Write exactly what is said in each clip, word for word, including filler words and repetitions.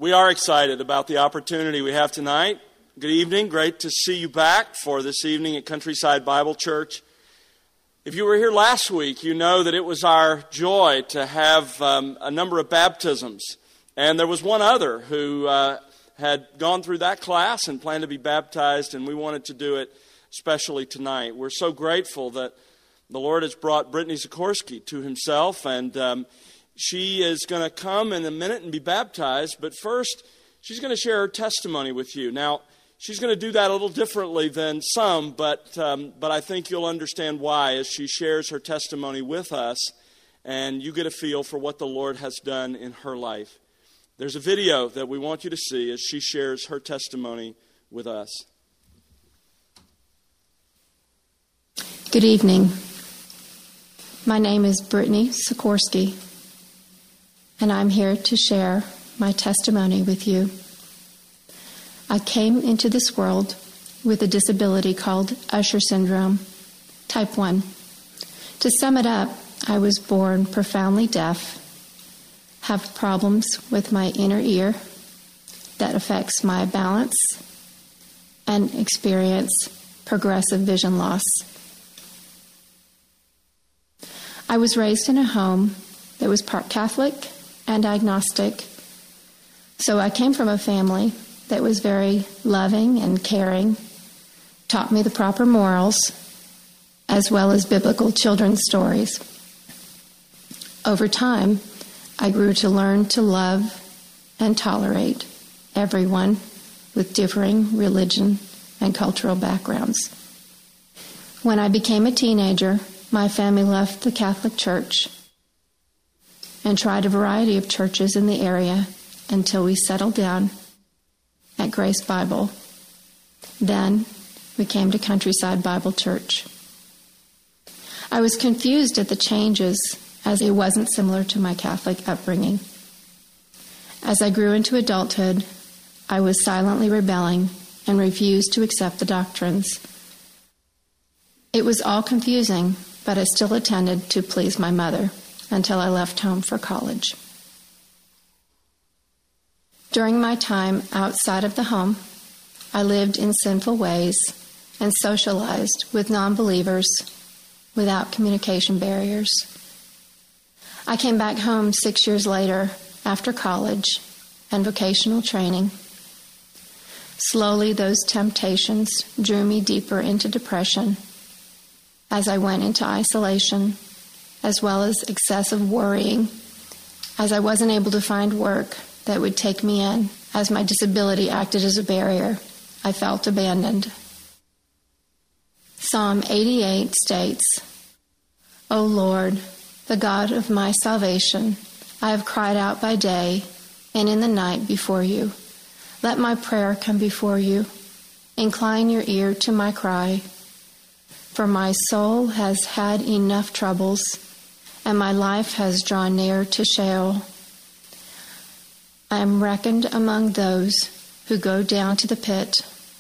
We are excited about the opportunity we have tonight. Good evening. Great to see you back for this evening at Countryside Bible Church. If you were here last week, you know that it was our joy to have um, a number of baptisms. And there was one other who uh, had gone through that class and planned to be baptized, and we wanted to do it especially tonight. We're so grateful that the Lord has brought Brittany Sikorsky to himself, and um, she is going to come in a minute and be baptized. But first, she's going to share her testimony with you. Now, she's going to do that a little differently than some, but um, but I think you'll understand why as she shares her testimony with us, and you get a feel for what the Lord has done in her life. There's a video that we want you to see as she shares her testimony with us. Good evening. My name is Brittany Sikorsky, and I'm here to share my testimony with you. I came into this world with a disability called Usher syndrome, type one. To sum it up, I was born profoundly deaf, have problems with my inner ear that affects my balance, and experience progressive vision loss. I was raised in a home that was part Catholic and agnostic, so I came from a family that was very loving and caring, taught me the proper morals, as well as biblical children's stories. Over time, I grew to learn to love and tolerate everyone with differing religion and cultural backgrounds. When I became a teenager, my family left the Catholic Church and tried a variety of churches in the area until we settled down at Grace Bible. Then we came to Countryside Bible Church. I was confused at the changes as it wasn't similar to my Catholic upbringing. As I grew into adulthood, I was silently rebelling and refused to accept the doctrines. It was all confusing, but I still attended to please my mother until I left home for college. During my time outside of the home, I lived in sinful ways and socialized with non-believers without communication barriers. I came back home six years later after college and vocational training. Slowly, those temptations drew me deeper into depression as I went into isolation, as well as excessive worrying, as I wasn't able to find work that would take me in, as my disability acted as a barrier. I felt abandoned. Psalm eighty-eight states, "O Lord, the God of my salvation, I have cried out by day and in the night before you. Let my prayer come before you. Incline your ear to my cry. For my soul has had enough troubles, and my life has drawn near to Sheol. I am reckoned among those who go down to the pit.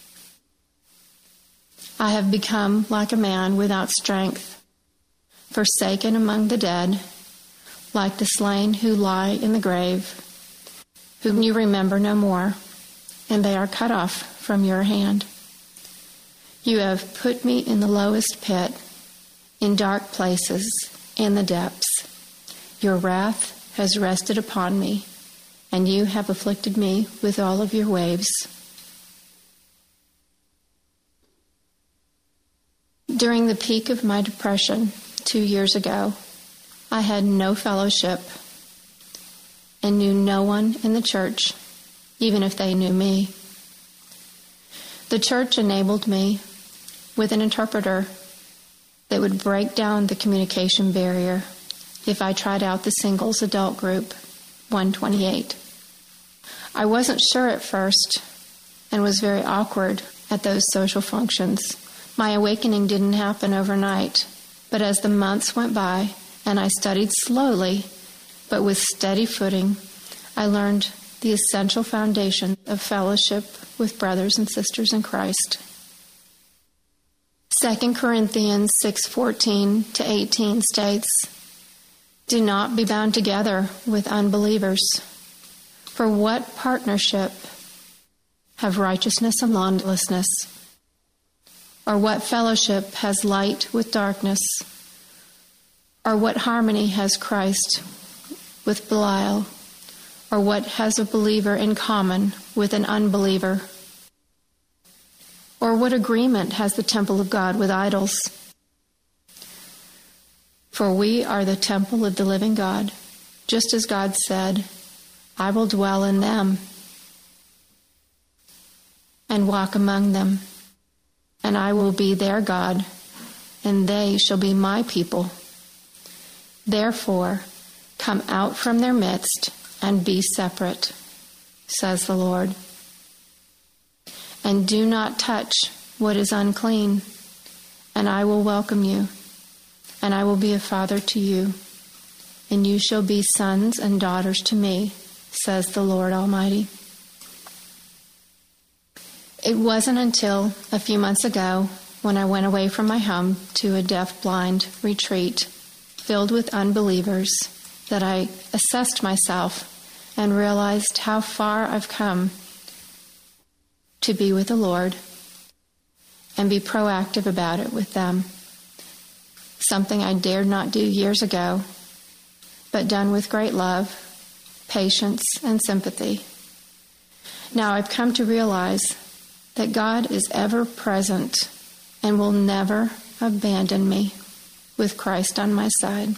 I have become like a man without strength, forsaken among the dead, like the slain who lie in the grave, whom you remember no more, and they are cut off from your hand. You have put me in the lowest pit, in dark places, in the depths. Your wrath has rested upon me, and you have afflicted me with all of your waves." During the peak of my depression two years ago, I had no fellowship and knew no one in the church, even if they knew me. The church enabled me with an interpreter that would break down the communication barrier if I tried out the singles adult group, one twenty-eight. I wasn't sure at first and was very awkward at those social functions. My awakening didn't happen overnight, but as the months went by and I studied slowly, but with steady footing, I learned the essential foundation of fellowship with brothers and sisters in Christ. Second Corinthians six fourteen to eighteen states, "Do not be bound together with unbelievers. For what partnership have righteousness and lawlessness? Or what fellowship has light with darkness? Or what harmony has Christ with Belial? Or what has a believer in common with an unbeliever? Or what agreement has the temple of God with idols? For we are the temple of the living God, just as God said, I will dwell in them and walk among them, and I will be their God, and they shall be my people. Therefore, come out from their midst and be separate, says the Lord. And do not touch what is unclean, and I will welcome you, and I will be a father to you, and you shall be sons and daughters to me, says the Lord Almighty. It wasn't until a few months ago when I went away from my home to a deaf-blind retreat filled with unbelievers that I assessed myself and realized how far I've come to be with the Lord and be proactive about it with them. Something I dared not do years ago, but done with great love, patience, and sympathy. Now I've come to realize that God is ever present and will never abandon me with Christ on my side.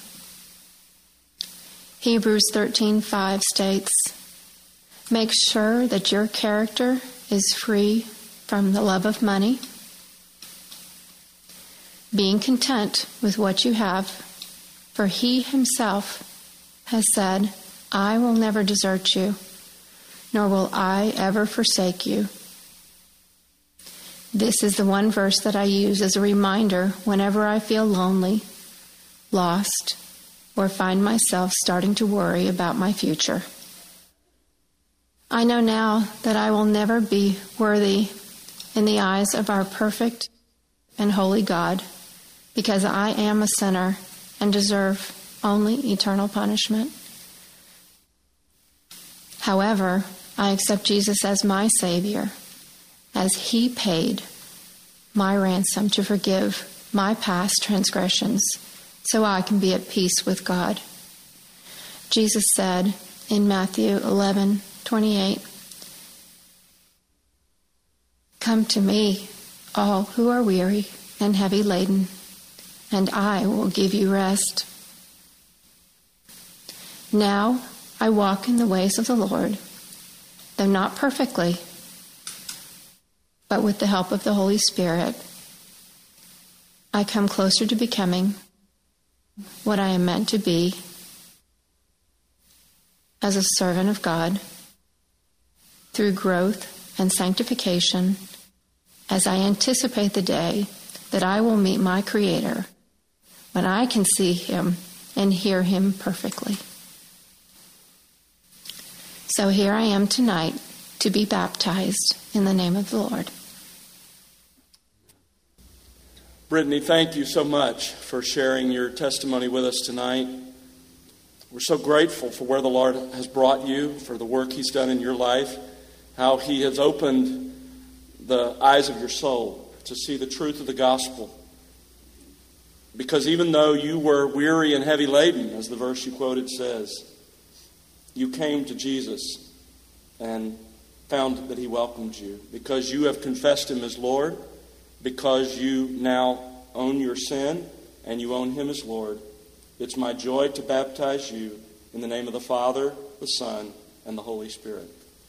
Hebrews thirteen five states, make sure that your character is free from the love of money, being content with what you have, for he himself has said, I will never desert you, nor will I ever forsake you. This is the one verse that I use as a reminder whenever I feel lonely, lost, or find myself starting to worry about my future. I know now that I will never be worthy in the eyes of our perfect and holy God, because I am a sinner and deserve only eternal punishment. However, I accept Jesus as my Savior, as he paid my ransom to forgive my past transgressions so I can be at peace with God. Jesus said in Matthew eleven twenty-eight, come to me, all who are weary and heavy laden, and I will give you rest. Now I walk in the ways of the Lord, though not perfectly, but with the help of the Holy Spirit, I come closer to becoming what I am meant to be as a servant of God through growth and sanctification as I anticipate the day that I will meet my Creator when I can see him and hear him perfectly. So here I am tonight to be baptized in the name of the Lord. Brittany, thank you so much for sharing your testimony with us tonight. We're so grateful for where the Lord has brought you, for the work he's done in your life, how he has opened the eyes of your soul to see the truth of the gospel. Because even though you were weary and heavy laden, as the verse you quoted says, you came to Jesus and found that he welcomed you. Because you have confessed him as Lord, because you now own your sin and you own him as Lord, it's my joy to baptize you in the name of the Father, the Son, and the Holy Spirit.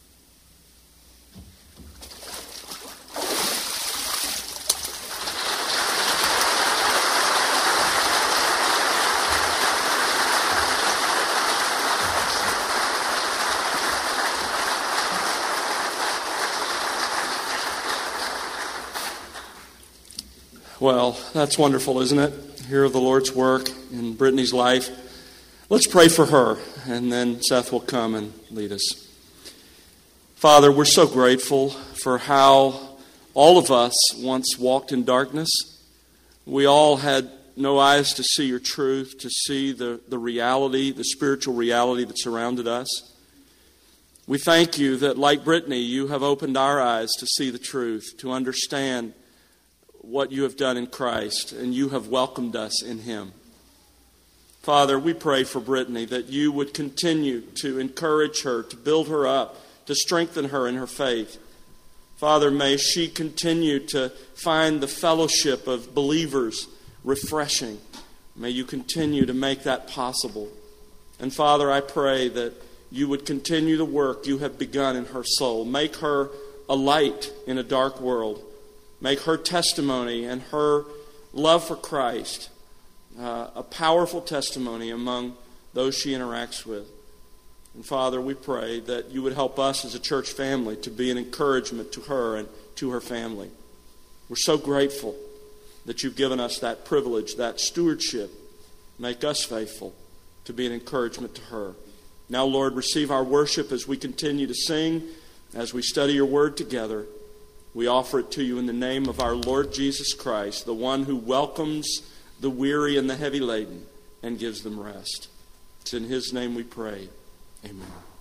Well, that's wonderful, isn't it? Hear the Lord's work in Brittany's life. Let's pray for her, and then Seth will come and lead us. Father, we're so grateful for how all of us once walked in darkness. We all had no eyes to see your truth, to see the, the reality, the spiritual reality that surrounded us. We thank you that, like Brittany, you have opened our eyes to see the truth, to understand what you have done in Christ, and you have welcomed us in Him. Father, we pray for Brittany that you would continue to encourage her, to build her up, to strengthen her in her faith. Father, may she continue to find the fellowship of believers refreshing. May you continue to make that possible. And Father, I pray that you would continue the work you have begun in her soul. Make her a light in a dark world. Make her testimony and her love for Christ uh, a powerful testimony among those she interacts with. And Father, we pray that you would help us as a church family to be an encouragement to her and to her family. We're so grateful that you've given us that privilege, that stewardship. Make us faithful to be an encouragement to her. Now, Lord, receive our worship as we continue to sing, as we study your word together. We offer it to you in the name of our Lord Jesus Christ, the one who welcomes the weary and the heavy laden and gives them rest. It's in his name we pray. Amen.